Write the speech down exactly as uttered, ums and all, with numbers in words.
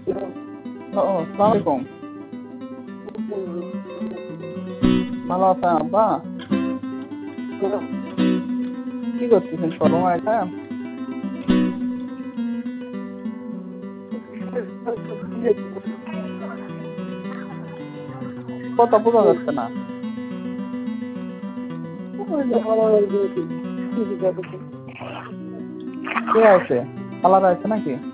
ও আসসালামু আলাইকুম। ভালো আছেন আব্বা? কি করতেছেন সর্বময় এটা? কথা বোঝা যাচ্ছে না। কে আছে? খালারা আছে নাকি?